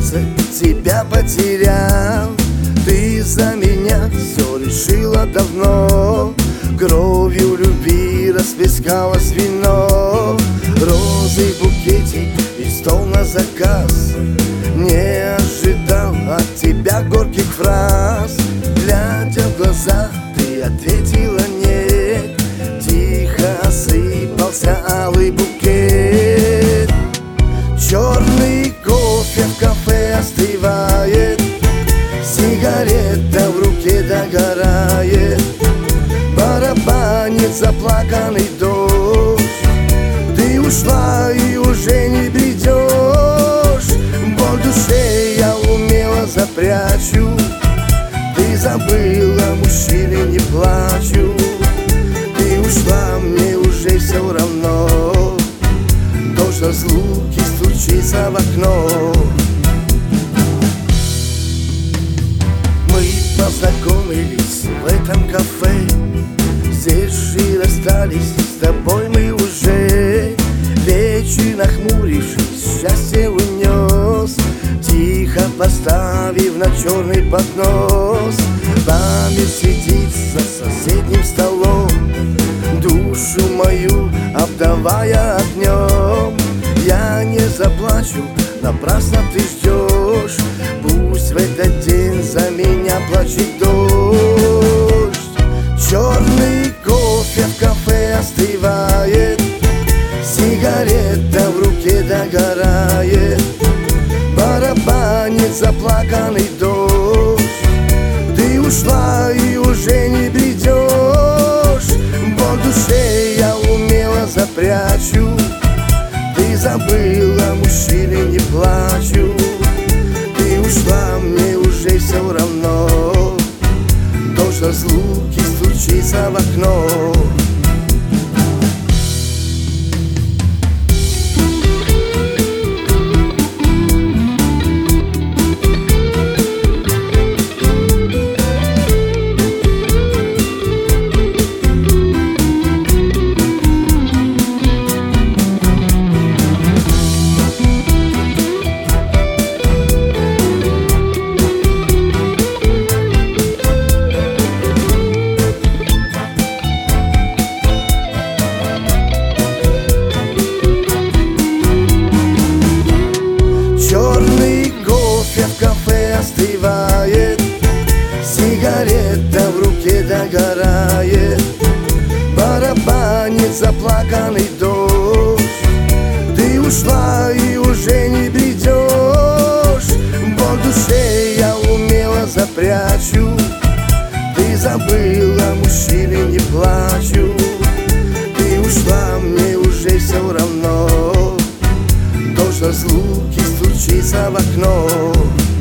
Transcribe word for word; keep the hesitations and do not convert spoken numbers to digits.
сердце тебя потерял. Ты за меня все решила давно, кровью любви расплескалось вино. Розы в букете и стол на заказ. Не ожидал от тебя горьких фраз. Глядя в глаза, ты ответила нет. Тихо осыпался алый букет. Черный кофе в кафе остывает, сигарета в руке догорает. Барабанит заплаканный дождь. Ты ушла и уже не придешь. Боль в душе я умело запрячу. Ты забыла, мужчины не плачу. Ты ушла, мне уже все равно. Дождь разлуки стучится в окно. Мы познакомились в этом кафе. Здесь же расстались, с тобой мы уже. Вечер нахмурившись, счастье унес, тихо поставив на черный поднос. Память сидит за соседним столом, душу мою обдавая огнем. Я не заплачу, напрасно ты ждешь. Пусть в этот день за меня плачет дождь. Черный кофе в кафе остывает, сигарета в руке догорает. Барабанит заплаканный дождь. Ты ушла и уже не придешь. Боль в душе я умело запрячу. Ты забыла, мужчины не плачу. Ты ушла, мне уже все равно. Дождь разлуки стучится в окно. Остывает, сигарета в руке догорает. Барабанит заплаканный дождь. Ты ушла и уже не придешь. Боль в душе я умело запрячу. Ты забыла, мужчины не плачу. Ты ушла, мне уже все равно. Дождь разлуки стучится в окно.